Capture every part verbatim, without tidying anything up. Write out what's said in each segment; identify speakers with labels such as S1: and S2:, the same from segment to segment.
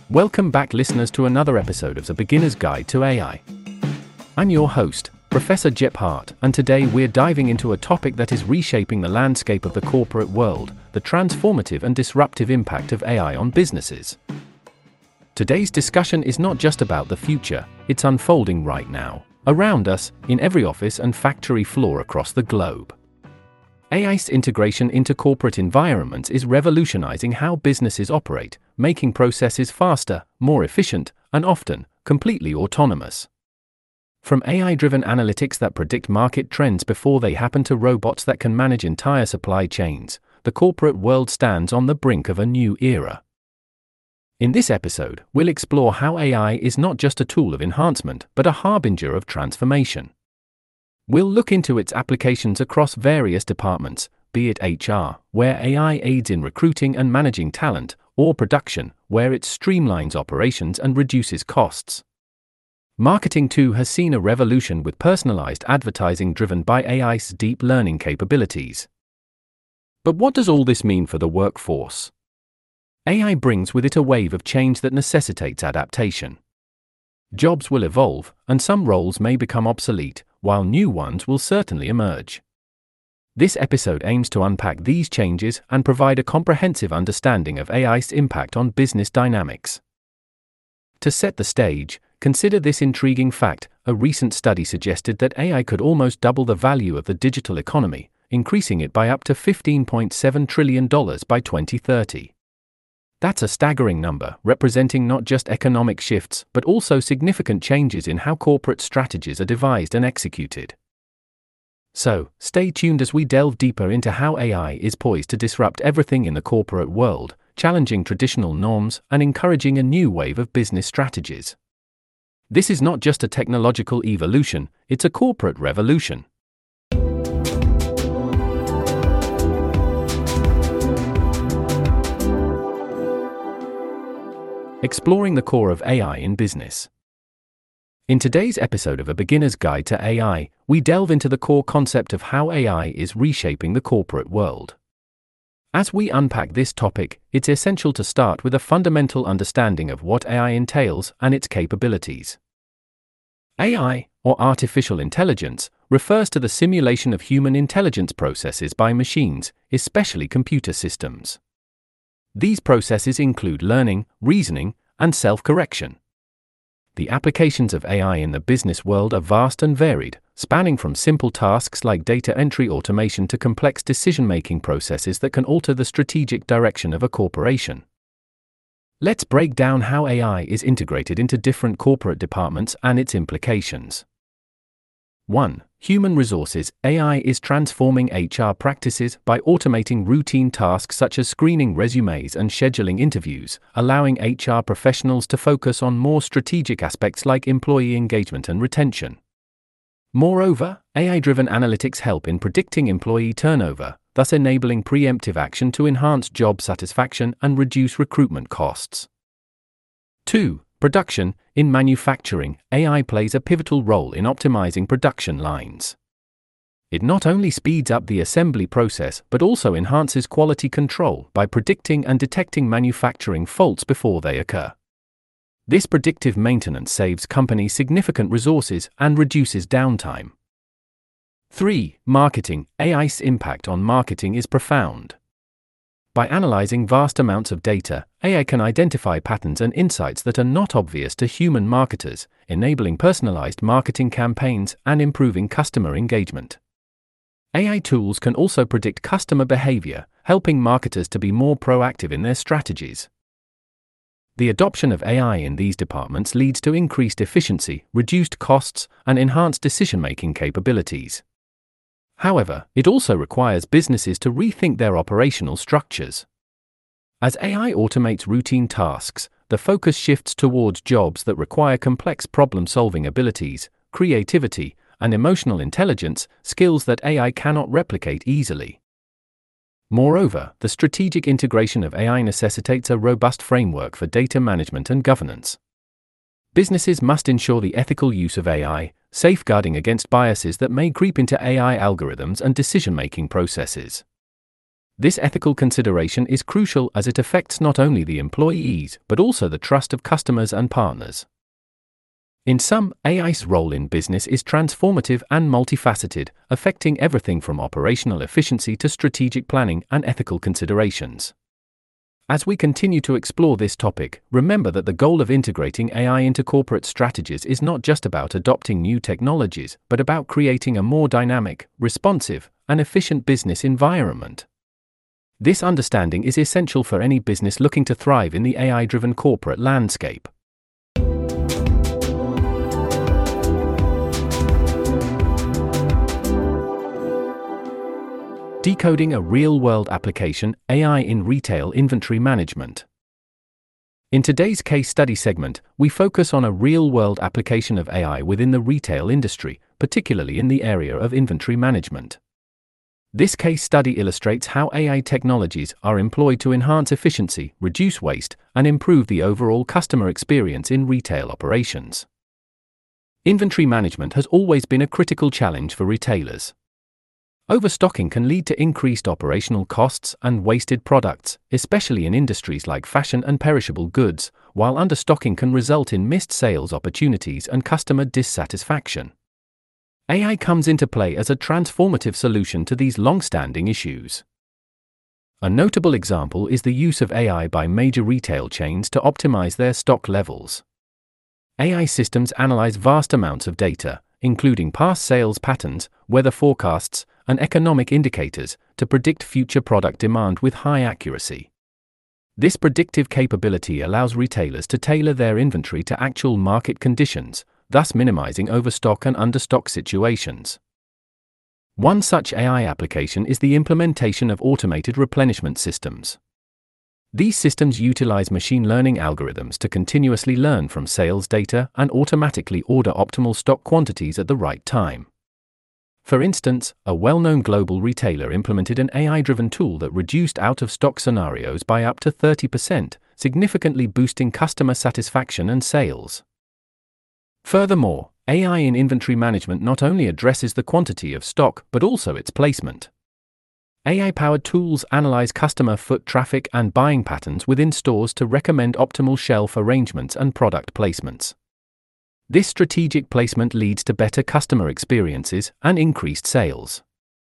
S1: Welcome back, listeners, to another episode of The Beginner's Guide to A I. I'm your host, Professor Jep Hart, and today we're diving into a topic that is reshaping the landscape of the corporate world, the transformative and disruptive impact of A I on businesses. Today's discussion is not just about the future, it's unfolding right now, around us, in every office and factory floor across the globe. A I's integration into corporate environments is revolutionizing how businesses operate, making processes faster, more efficient, and often completely autonomous. From A I-driven analytics that predict market trends before they happen to robots that can manage entire supply chains, the corporate world stands on the brink of a new era. In this episode, we'll explore how A I is not just a tool of enhancement, but a harbinger of transformation. We'll look into its applications across various departments, be it H R, where A I aids in recruiting and managing talent, or production, where it streamlines operations and reduces costs. Marketing too has seen a revolution with personalized advertising driven by A I's deep learning capabilities. But what does all this mean for the workforce? A I brings with it a wave of change that necessitates adaptation. Jobs will evolve, and some roles may become obsolete, while new ones will certainly emerge. This episode aims to unpack these changes and provide a comprehensive understanding of A I's impact on business dynamics. To set the stage, consider this intriguing fact: a recent study suggested that A I could almost double the value of the digital economy, increasing it by up to fifteen point seven trillion dollars by twenty thirty. That's a staggering number, representing not just economic shifts, but also significant changes in how corporate strategies are devised and executed. So, stay tuned as we delve deeper into how A I is poised to disrupt everything in the corporate world, challenging traditional norms and encouraging a new wave of business strategies. This is not just a technological evolution, it's a corporate revolution. Exploring the core of A I in business. In today's episode of A Beginner's Guide to A I, we delve into the core concept of how A I is reshaping the corporate world. As we unpack this topic, it's essential to start with a fundamental understanding of what A I entails and its capabilities. A I, or artificial intelligence, refers to the simulation of human intelligence processes by machines, especially computer systems. These processes include learning, reasoning, and self-correction. The applications of A I in the business world are vast and varied, spanning from simple tasks like data entry automation to complex decision-making processes that can alter the strategic direction of a corporation. Let's break down how A I is integrated into different corporate departments and its implications. one. Human resources. A I is transforming H R practices by automating routine tasks such as screening resumes and scheduling interviews, allowing H R professionals to focus on more strategic aspects like employee engagement and retention. Moreover, A I-driven analytics help in predicting employee turnover, thus enabling preemptive action to enhance job satisfaction and reduce recruitment costs. two. Production. In manufacturing, A I plays a pivotal role in optimizing production lines. It not only speeds up the assembly process but also enhances quality control by predicting and detecting manufacturing faults before they occur. This predictive maintenance saves companies significant resources and reduces downtime. three. Marketing. A I's impact on marketing is profound. By analyzing vast amounts of data, A I can identify patterns and insights that are not obvious to human marketers, enabling personalized marketing campaigns and improving customer engagement. A I tools can also predict customer behavior, helping marketers to be more proactive in their strategies. The adoption of A I in these departments leads to increased efficiency, reduced costs, and enhanced decision-making capabilities. However, it also requires businesses to rethink their operational structures. As A I automates routine tasks, the focus shifts towards jobs that require complex problem-solving abilities, creativity, and emotional intelligence, skills that A I cannot replicate easily. Moreover, the strategic integration of A I necessitates a robust framework for data management and governance. Businesses must ensure the ethical use of A I, safeguarding against biases that may creep into A I algorithms and decision-making processes. This ethical consideration is crucial as it affects not only the employees but also the trust of customers and partners. In sum, A I's role in business is transformative and multifaceted, affecting everything from operational efficiency to strategic planning and ethical considerations. As we continue to explore this topic, remember that the goal of integrating A I into corporate strategies is not just about adopting new technologies, but about creating a more dynamic, responsive, and efficient business environment. This understanding is essential for any business looking to thrive in the A I-driven corporate landscape. Decoding a real-world application, A I in retail inventory management. In today's case study segment, we focus on a real-world application of A I within the retail industry, particularly in the area of inventory management. This case study illustrates how A I technologies are employed to enhance efficiency, reduce waste, and improve the overall customer experience in retail operations. Inventory management has always been a critical challenge for retailers. Overstocking can lead to increased operational costs and wasted products, especially in industries like fashion and perishable goods, while understocking can result in missed sales opportunities and customer dissatisfaction. A I comes into play as a transformative solution to these long-standing issues. A notable example is the use of A I by major retail chains to optimize their stock levels. A I systems analyze vast amounts of data, including past sales patterns, weather forecasts, and economic indicators, to predict future product demand with high accuracy. This predictive capability allows retailers to tailor their inventory to actual market conditions, thus minimizing overstock and understock situations. One such A I application is the implementation of automated replenishment systems. These systems utilize machine learning algorithms to continuously learn from sales data and automatically order optimal stock quantities at the right time. For instance, a well-known global retailer implemented an A I-driven tool that reduced out-of-stock scenarios by up to thirty percent, significantly boosting customer satisfaction and sales. Furthermore, A I in inventory management not only addresses the quantity of stock but also its placement. A I-powered tools analyze customer foot traffic and buying patterns within stores to recommend optimal shelf arrangements and product placements. This strategic placement leads to better customer experiences and increased sales.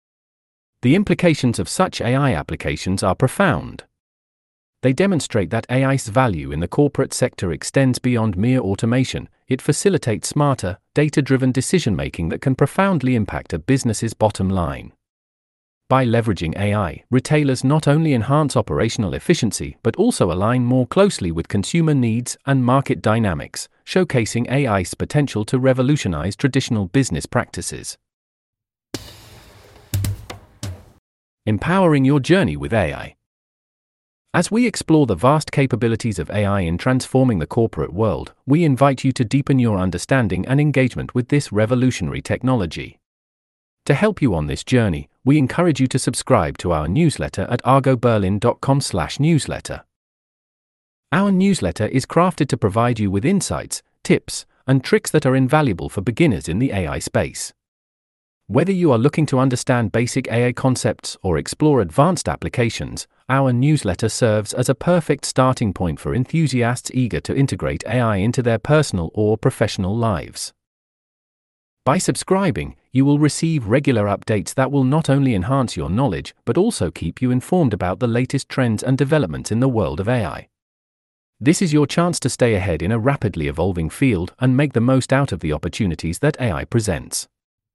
S1: The implications of such A I applications are profound. They demonstrate that A I's value in the corporate sector extends beyond mere automation. It facilitates smarter, data-driven decision-making that can profoundly impact a business's bottom line. By leveraging A I, retailers not only enhance operational efficiency but also align more closely with consumer needs and market dynamics, showcasing A I's potential to revolutionize traditional business practices. Empowering your journey with A I. As we explore the vast capabilities of A I in transforming the corporate world, we invite you to deepen your understanding and engagement with this revolutionary technology. To help you on this journey, we encourage you to subscribe to our newsletter at argo berlin dot com slash newsletter. Our newsletter is crafted to provide you with insights, tips, and tricks that are invaluable for beginners in the A I space. Whether you are looking to understand basic A I concepts or explore advanced applications, our newsletter serves as a perfect starting point for enthusiasts eager to integrate A I into their personal or professional lives. By subscribing, you will receive regular updates that will not only enhance your knowledge but also keep you informed about the latest trends and developments in the world of A I. This is your chance to stay ahead in a rapidly evolving field and make the most out of the opportunities that A I presents.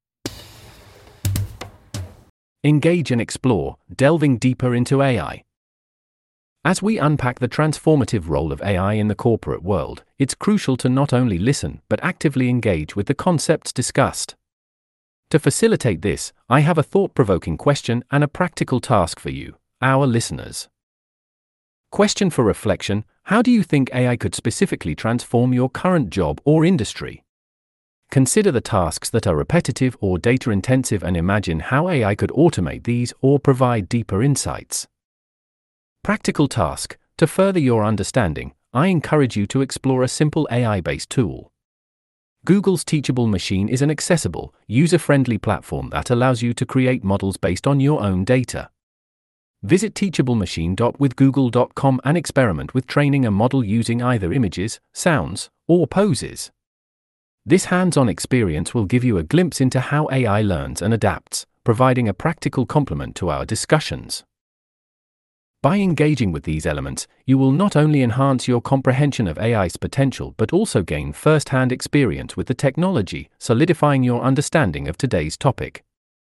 S1: Engage and explore, delving deeper into A I. As we unpack the transformative role of A I in the corporate world, it's crucial to not only listen but actively engage with the concepts discussed. To facilitate this, I have a thought-provoking question and a practical task for you, our listeners. Question for reflection: how do you think A I could specifically transform your current job or industry? Consider the tasks that are repetitive or data-intensive and imagine how A I could automate these or provide deeper insights. Practical task: to further your understanding, I encourage you to explore a simple A I-based tool. Google's Teachable Machine is an accessible, user-friendly platform that allows you to create models based on your own data. Visit teachable machine dot with google dot com and experiment with training a model using either images, sounds, or poses. This hands-on experience will give you a glimpse into how A I learns and adapts, providing a practical complement to our discussions. By engaging with these elements, you will not only enhance your comprehension of A I's potential but also gain first-hand experience with the technology, solidifying your understanding of today's topic.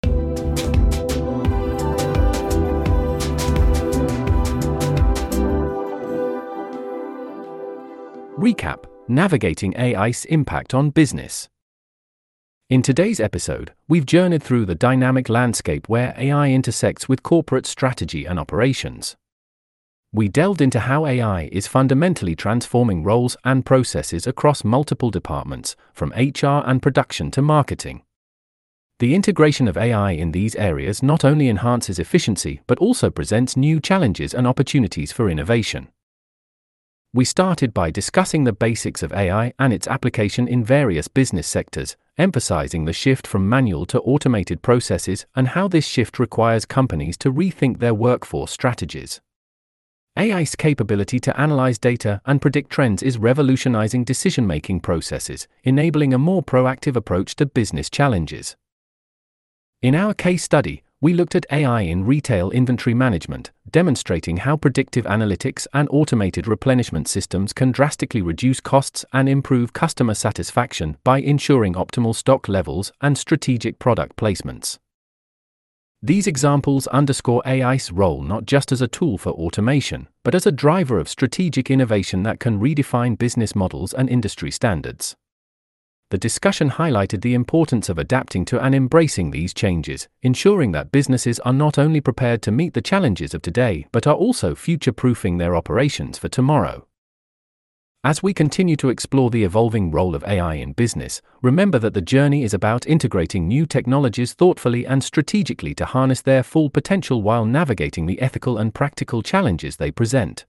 S1: Recap: Navigating A I's impact on business. In today's episode, we've journeyed through the dynamic landscape where A I intersects with corporate strategy and operations. We delved into how A I is fundamentally transforming roles and processes across multiple departments, from H R and production to marketing. The integration of A I in these areas not only enhances efficiency but also presents new challenges and opportunities for innovation. We started by discussing the basics of A I and its application in various business sectors, emphasizing the shift from manual to automated processes and how this shift requires companies to rethink their workforce strategies. A I's capability to analyze data and predict trends is revolutionizing decision-making processes, enabling a more proactive approach to business challenges. In our case study, we looked at A I in retail inventory management, demonstrating how predictive analytics and automated replenishment systems can drastically reduce costs and improve customer satisfaction by ensuring optimal stock levels and strategic product placements. These examples underscore A I's role not just as a tool for automation, but as a driver of strategic innovation that can redefine business models and industry standards. The discussion highlighted the importance of adapting to and embracing these changes, ensuring that businesses are not only prepared to meet the challenges of today but are also future-proofing their operations for tomorrow. As we continue to explore the evolving role of A I in business, remember that the journey is about integrating new technologies thoughtfully and strategically to harness their full potential while navigating the ethical and practical challenges they present.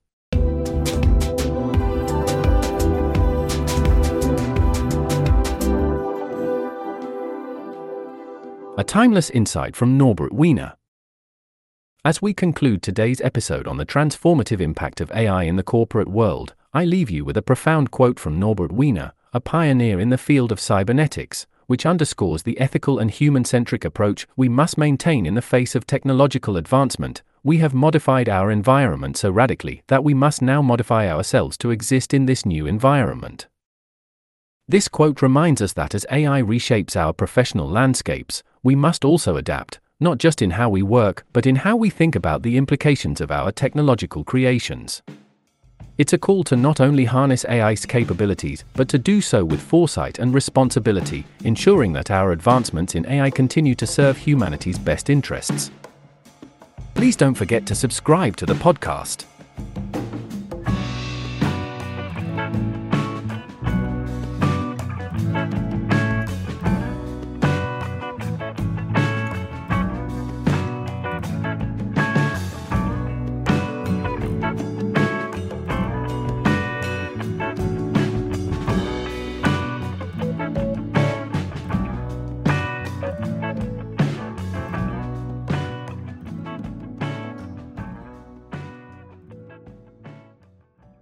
S1: A timeless insight from Norbert Wiener. As we conclude today's episode on the transformative impact of A I in the corporate world, I leave you with a profound quote from Norbert Wiener, a pioneer in the field of cybernetics, which underscores the ethical and human-centric approach we must maintain in the face of technological advancement. We have modified our environment so radically that we must now modify ourselves to exist in this new environment. This quote reminds us that as A I reshapes our professional landscapes, we must also adapt, not just in how we work, but in how we think about the implications of our technological creations. It's a call to not only harness A I's capabilities, but to do so with foresight and responsibility, ensuring that our advancements in A I continue to serve humanity's best interests. Please don't forget to subscribe to the podcast.